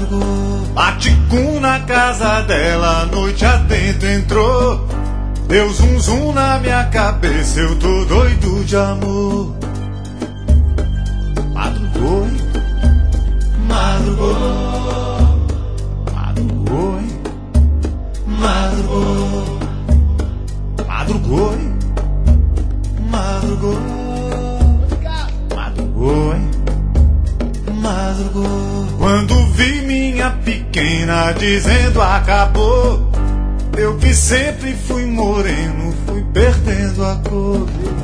Baticum na casa dela, noite adentro entrou. Deu zum zum na minha cabeça, eu tô doido de amor. Madrugou, hein? Madrugou. Madrugou, hein? Madrugou. Madrugou, hein? Madrugou. Madrugou, hein? Madrugou. Quando vi minha pequena dizendo acabou, eu que sempre fui moreno, fui perdendo a cor.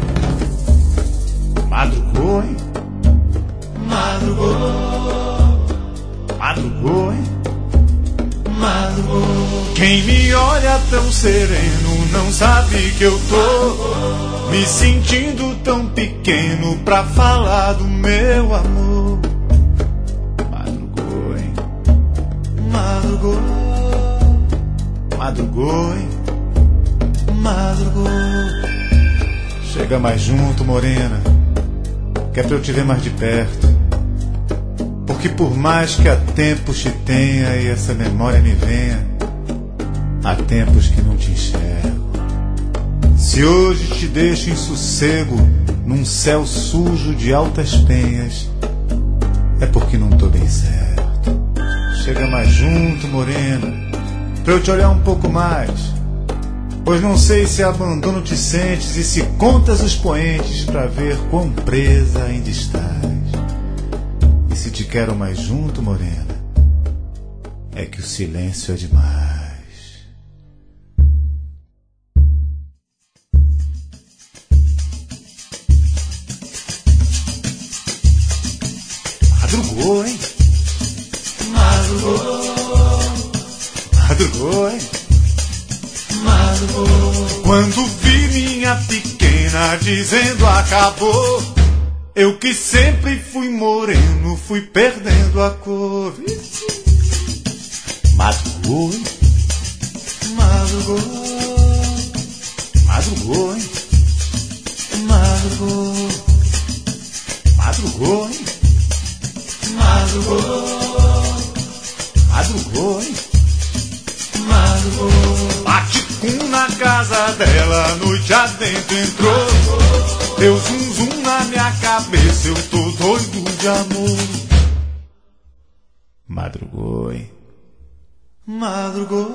Madrugou, hein? Madrugou. Madrugou, hein? Madrugou. Quem me olha tão sereno não sabe que eu tô me sentindo tão pequeno pra falar do meu amor. Madrugou, hein? Madrugou. Madrugou, hein? Madrugou. Chega mais junto, morena, que é pra eu te ver mais de perto. Porque por mais que há tempos te tenha e essa memória me venha, há tempos que não te enxergo. Se hoje te deixo em sossego num céu sujo de altas penhas, é porque não tô bem certo. Chega mais junto, morena, pra eu te olhar um pouco mais, pois não sei se abandono te sentes e se contas os poentes pra ver quão presa ainda estás. E se te quero mais junto, morena, é que o silêncio é demais. Madrugou, hein? Madrugou. Madrugou, hein? Madrugou. Quando vi minha pequena dizendo acabou, eu que sempre fui moreno, fui perdendo a cor. Madrugou, hein? Madrugou. Madrugou, hein? Madrugou. Madrugou, hein? Madrugou. Madrugou, hein? Madrugou. Baticum na casa dela, noite adentro entrou. Deu zum zum na minha cabeça, eu tô doido de amor. Madrugou, hein? Madrugou.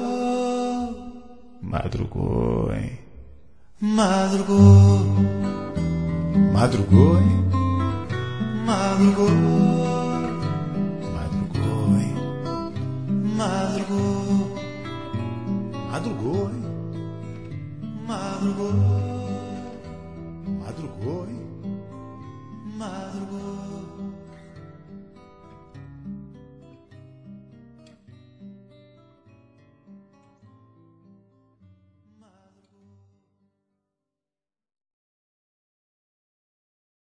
Madrugou, hein? Madrugou. Madrugou, hein? Madrugou. Madrugou, hein? Madrugou. Madrugou, hein? Madrugou. Madrugou, hein? Madrugou.